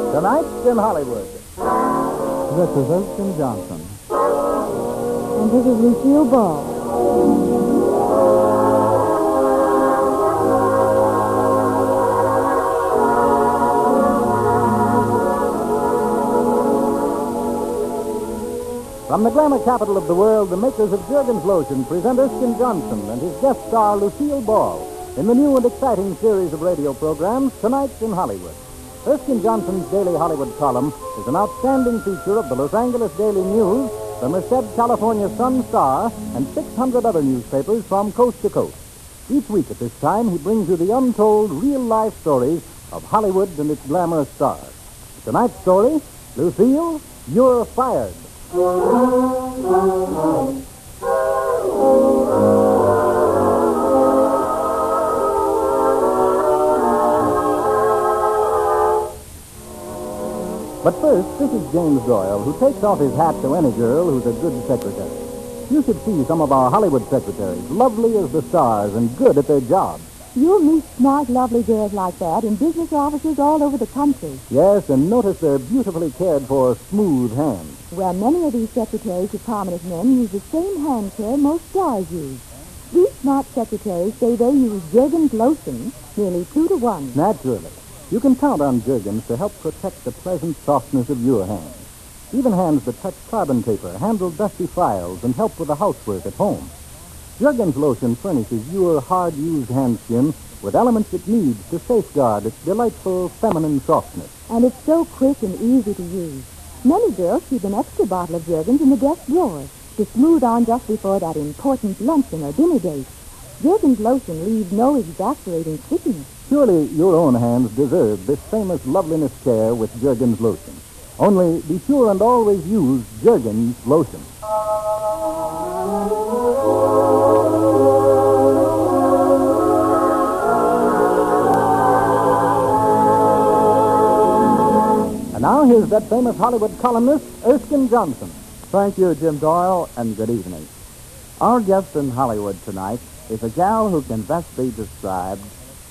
Tonight's in Hollywood. This is Erskine Johnson. And this is Lucille Ball. From the glamour capital of the world, the makers of Jergens Lotion present Erskine Johnson and his guest star, Lucille Ball, in the new and exciting series of radio programs, Tonight's in Hollywood. Erskine Johnson's Daily Hollywood column is an outstanding feature of the Los Angeles Daily News, the Merced, California Sun-Star, and 600 other newspapers from coast to coast. Each week at this time, he brings you the untold, real-life stories of Hollywood and its glamorous stars. Tonight's story, Lucille, You're Fired. But first, this is James Doyle, who takes off his hat to any girl who's a good secretary. You should see some of our Hollywood secretaries, lovely as the stars and good at their jobs. You'll meet smart, lovely girls like that in business offices all over the country. Yes, and notice their beautifully cared for, smooth hands. Well, many of these secretaries of prominent men use the same hand care most stars use. These smart secretaries say they use Jergens Lotion nearly 2 to 1. Naturally. You can count on Jergens to help protect the pleasant softness of your hands. Even hands that touch carbon paper, handle dusty files, and help with the housework at home. Jergens Lotion furnishes your hard-used hand skin with elements it needs to safeguard its delightful feminine softness. And it's so quick and easy to use. Many girls keep an extra bottle of Jergens in the desk drawer to smooth on just before that important luncheon or dinner date. Jergens Lotion leaves no exasperating stickiness. Surely your own hands deserve this famous loveliness care with Jergens Lotion. Only be sure and always use Jergens Lotion. And now here's that famous Hollywood columnist, Erskine Johnson. Thank you, Jim Doyle, and good evening. Our guest in Hollywood tonight is a gal who can best be described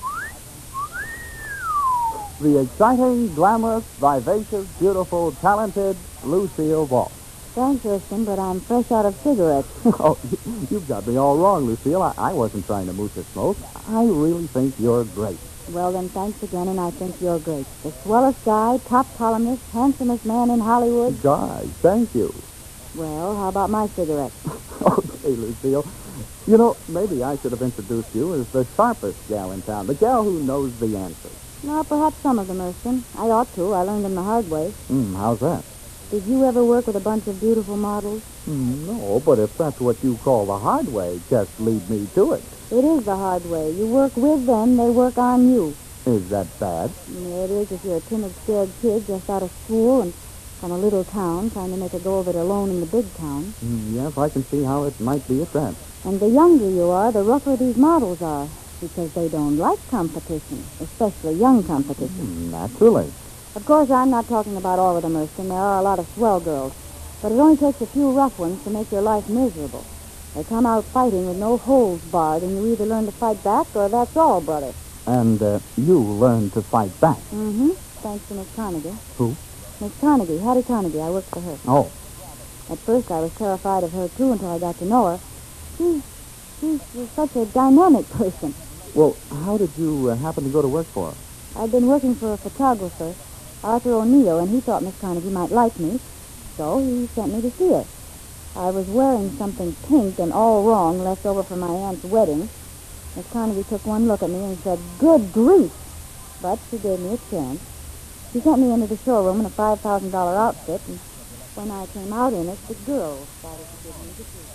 the exciting, glamorous, vivacious, beautiful, talented Lucille Ball. Thanks, Erskine, but I'm fresh out of cigarettes. Oh, you've got me all wrong, Lucille. I wasn't trying to mooch a smoke. I really think you're great. Well, then, thanks again, and I think you're great. The swellest guy, top columnist, handsomest man in Hollywood. Gosh, thank you. Well, how about my cigarette? Okay, Lucille. You know, maybe I should have introduced you as the sharpest gal in town, the gal who knows the answers. Well, perhaps some of them, Erskine. I ought to. I learned them the hard way. How's that? Did you ever work with a bunch of beautiful models? No, but if that's what you call the hard way, just lead me to it. It is the hard way. You work with them, they work on you. Is that bad? Yeah, it is if you're a timid, scared kid just out of school and from a little town trying to make a go of it alone in the big town. Yes, I can see how it might be a trap. And the younger you are, the rougher these models are, because they don't like competition, especially young competition. Naturally. Of course, I'm not talking about all of them, Erskine. There are a lot of swell girls. But it only takes a few rough ones to make your life miserable. They come out fighting with no holds barred, and you either learn to fight back or that's all, brother. And you learn to fight back. Thanks to Miss Carnegie. Who? Miss Carnegie, Hattie Carnegie. I worked for her. Oh. At first, I was terrified of her, too, until I got to know her. She's such a dynamic person. Well, how did you happen to go to work for her? I'd been working for a photographer, Arthur O'Neill, and he thought Miss Carnegie might like me, so he sent me to see her. I was wearing something pink and all wrong left over from my aunt's wedding. Miss Carnegie took one look at me and said, "Good grief!" But she gave me a chance. She sent me into the showroom in a $5,000 outfit, and when I came out in it, the girls started to give me the treatment.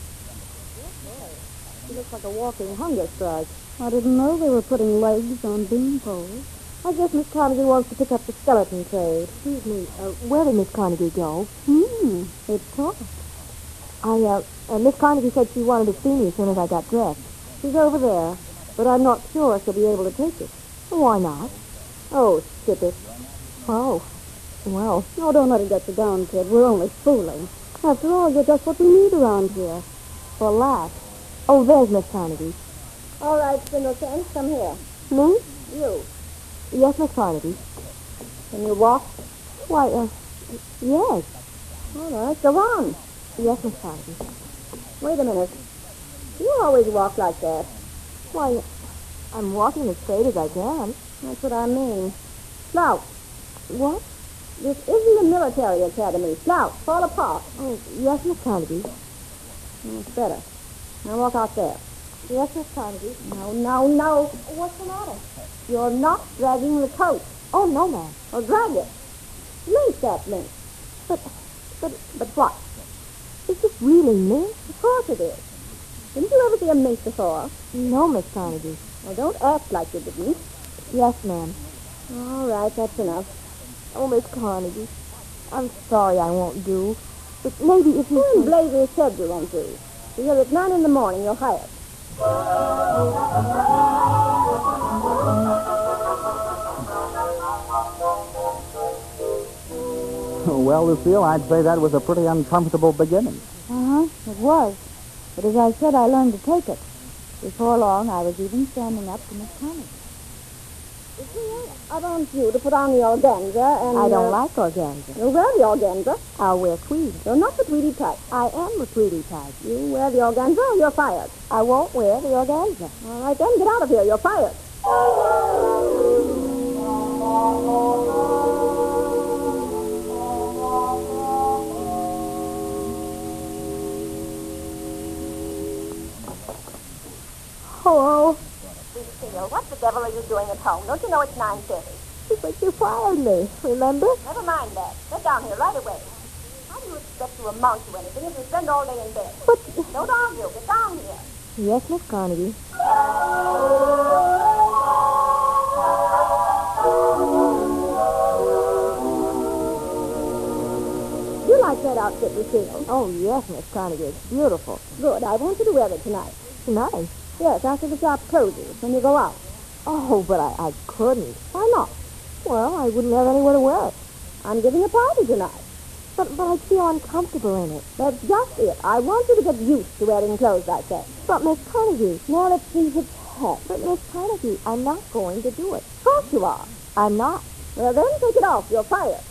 She looks like a walking hunger strike. I didn't know they were putting legs on bean poles. I guess Miss Carnegie wants to pick up the skeleton trade. Excuse me, where did Miss Carnegie go? It's talk. Miss Carnegie said she wanted to see me as soon as I got dressed. She's over there, but I'm not sure she'll be able to take it. Why not? Oh, skip it. Oh, well. No, don't let it get you down, kid. We're only fooling. After all, you're just what we need around here. For laughs. Oh, there's Miss Carnegie. All right, Spindleton, come here. Me? You. Yes, Miss Carnegie. Can you walk? Why, yes. All right, go on. Yes, Miss Carnegie. Wait a minute. You always walk like that. Why, I'm walking as straight as I can. That's what I mean. Slouch. What? This isn't a military academy. Slouch. Fall apart. Oh, yes, Miss Carnegie. That's better. Now walk out there. Yes, Miss Carnegie. No. What's the matter? You're not dragging the coat. Oh, no, ma'am. Well, drag it. Link that link. But what? is this really mink? Of course it is. Didn't you ever see a mink before? No, Miss Carnegie. Well, don't act like you didn't. Yes, ma'am. All right, that's enough. Oh, Miss Carnegie. I'm sorry I won't do. But maybe if you... Who in blazes said you won't do? Because at 9 in the morning, you're hired. Well, Lucille, I'd say that was a pretty uncomfortable beginning. Uh-huh, it was. But as I said, I learned to take it. Before long, I was even standing up to Miss Connie. I want you to put on the organza and... I don't like organza. You wear the organza. I'll wear tweed. You're not the tweedy type. I am the tweedy type. You wear the organza or you're fired. I won't wear the organza. All right, then, get out of here. You're fired. Hello. Lucille, what the devil are you doing at home? Don't you know it's 9:30? But you fired me, remember? Never mind that. Get down here right away. How do you expect to amount to anything if you spend all day in bed? But... Don't argue. Get down here. Yes, Miss Carnegie. You like that outfit, Lucille? Oh, yes, Miss Carnegie. It's beautiful. Good. I want you to wear it tonight. Tonight? Yes, after the shop closes, when you go out. Oh, but I couldn't. Why not? Well, I wouldn't have anywhere to wear it. I'm giving a party tonight. But I'd feel uncomfortable in it. That's just it. I want you to get used to wearing clothes like that. But, Miss Carnegie... Now let's see its head. But, Miss Carnegie, I'm not going to do it. Of course you are. I'm not. Well, then, take it off. You're fired.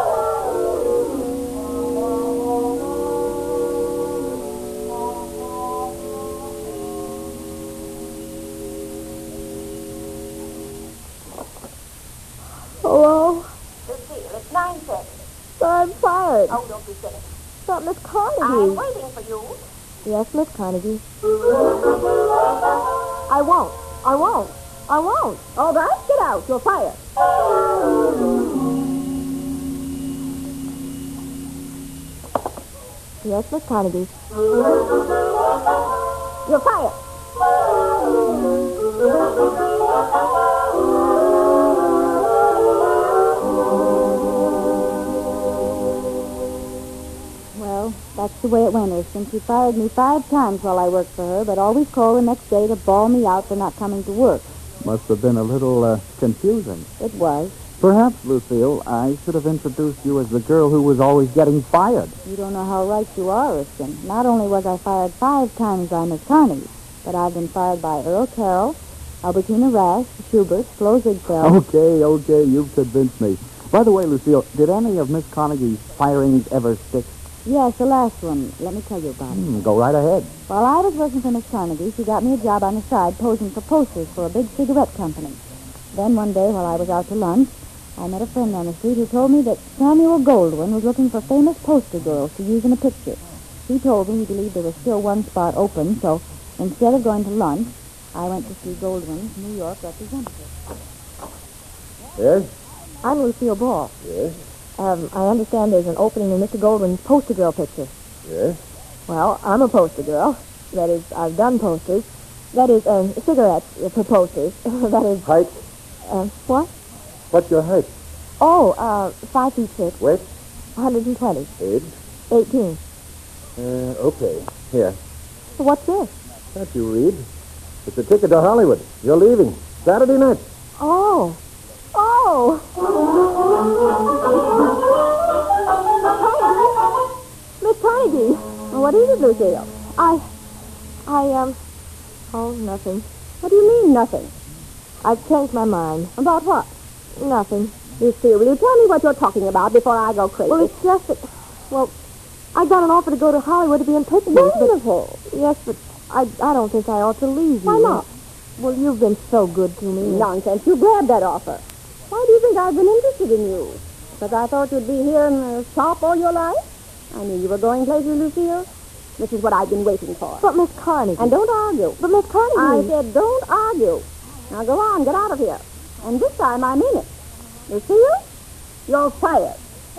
Hello? Lucille, it's 9:30. But I'm fired. Oh, don't be silly. But, Miss I'm Carnegie... waiting for you. Yes, Miss Carnegie. I won't. All right, get out. You're fired. Yes, Miss Carnegie. You're fired. Well, that's the way it went, Erskine. She fired me 5 times while I worked for her, but always called the next day to bawl me out for not coming to work. Must have been a little confusing. It was. Perhaps, Lucille, I should have introduced you as the girl who was always getting fired. You don't know how right you are, Erskine. Not only was I fired 5 times by Miss Carney, but I've been fired by Earl Carroll, Albertina Rash, Schubert, Flo Ziegfeld. Okay, you've convinced me. By the way, Lucille, did any of Miss Carnegie's firings ever stick? Yes, the last one. Let me tell you about it. Go right ahead. While I was working for Miss Carnegie, she got me a job on the side posing for posters for a big cigarette company. Then one day, while I was out to lunch, I met a friend on the street who told me that Samuel Goldwyn was looking for famous poster girls to use in a picture. He told me he believed there was still one spot open, so instead of going to lunch, I went to see Goldwyn's New York representative. Yes? I'm Lucille Ball. Yes? I understand there's an opening in Mr. Goldwyn's poster girl picture. Yes? Well, I'm a poster girl. That is, I've done posters. That is, cigarettes for posters. That is... Height? What? What's your height? Oh, 5'6". Weight? 120. Age? 18. Okay. Here. So what's this? Can't you read? It's a ticket to Hollywood. You're leaving. Saturday night. Oh. Miss Carnegie. What is it, Lucille? Oh, nothing. What do you mean, nothing? I've changed my mind. About what? Nothing. Lucille, will you tell me what you're talking about before I go crazy? Well, it's just that... Well, I got an offer to go to Hollywood to be in pictures. Wonderful. Yes, but I don't think I ought to leave you. Why not? Well, you've been so good to me. Nonsense. You grabbed that offer. Why do you think I've been interested in you? Because I thought you'd be here in the shop all your life? I knew you were going places, Lucille. This is what I've been waiting for. But, Miss Carnegie... And don't argue. But, Miss Carnegie... I said don't argue. Now go on, get out of here. And this time I mean it. Lucille, you're fired.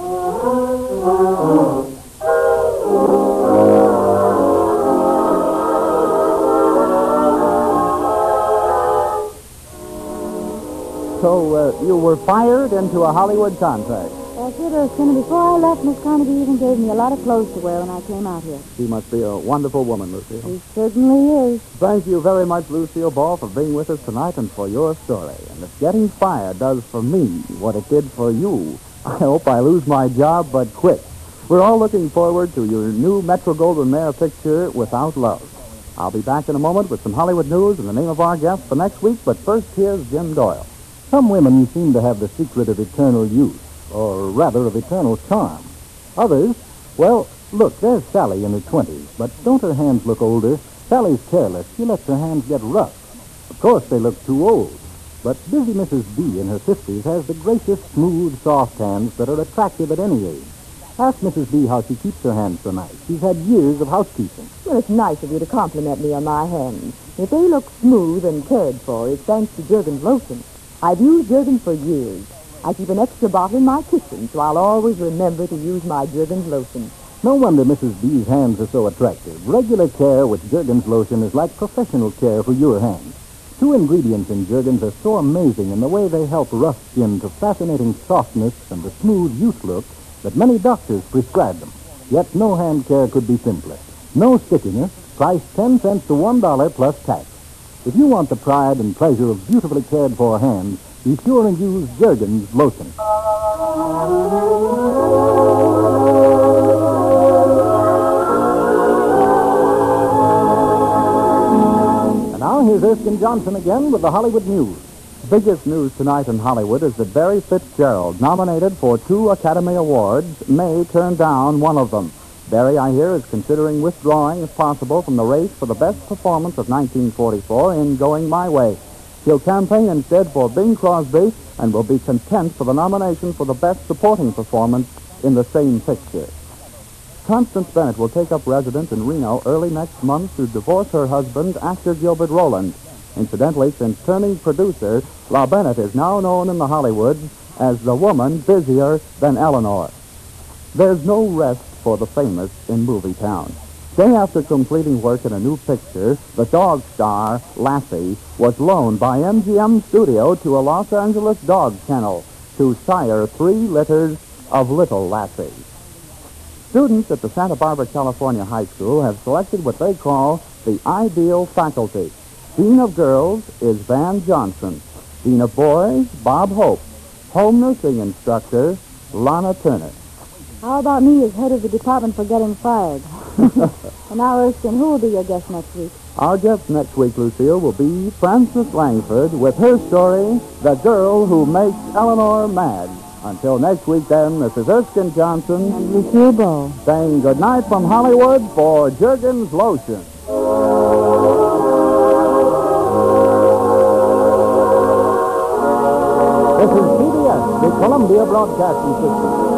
So, you were fired into a Hollywood contract. That's it, Erskine. And before I left, Miss Carnegie even gave me a lot of clothes to wear when I came out here. She must be a wonderful woman, Lucille. She certainly is. Thank you very much, Lucille Ball, for being with us tonight and for your story. And if getting fired does for me what it did for you, I hope I lose my job, but quick. We're all looking forward to your new Metro-Goldwyn-Mayer picture, Without Love. I'll be back in a moment with some Hollywood news in the name of our guest for next week, but first, here's Jim Doyle. Some women seem to have the secret of eternal youth, or rather of eternal charm. Others, well, look, there's Sally in her 20s, but don't her hands look older? Sally's careless. She lets her hands get rough. Of course, they look too old. But busy Mrs. B in her 50s has the gracious, smooth, soft hands that are attractive at any age. Ask Mrs. B how she keeps her hands so nice. She's had years of housekeeping. Well, it's nice of you to compliment me on my hands. If they look smooth and cared for, it's thanks to Jergens lotion. I've used Jergens for years. I keep an extra bottle in my kitchen, so I'll always remember to use my Jergens lotion. No wonder Mrs. B's hands are so attractive. Regular care with Jergens lotion is like professional care for your hands. 2 ingredients in Jergens are so amazing in the way they help rough skin to fascinating softness and the smooth youth look that many doctors prescribe them. Yet no hand care could be simpler. No stickiness, priced 10 cents to $1 plus tax. If you want the pride and pleasure of beautifully cared for hands, be sure and use Jergens lotion. And now here's Erskine Johnson again with the Hollywood news. Biggest news tonight in Hollywood is that Barry Fitzgerald, nominated for 2 Academy Awards, may turn down one of them. Barry, I hear, is considering withdrawing, if possible, from the race for the best performance of 1944 in Going My Way. He'll campaign instead for Bing Crosby and will be content for the nomination for the best supporting performance in the same picture. Constance Bennett will take up residence in Reno early next month to divorce her husband, actor Gilbert Roland. Incidentally, since turning producer, La Bennett is now known in the Hollywoods as the woman busier than Eleanor. There's no rest for the famous in movie town. Day after completing work in a new picture, the dog star, Lassie, was loaned by MGM Studio to a Los Angeles dog kennel to sire 3 litters of little Lassie. Students at the Santa Barbara, California High School have selected what they call the ideal faculty. Dean of Girls is Van Johnson. Dean of Boys, Bob Hope. Home nursing instructor, Lana Turner. How about me as head of the department for getting fired? And now, Erskine, who will be your guest next week? Our guest next week, Lucille, will be Frances Langford with her story, The Girl Who Makes Eleanor Mad. Until next week, then, this is Erskine Johnson And Lucille Ball. saying goodnight from Hollywood for Jergens Lotion. This is CBS, the Columbia Broadcasting System.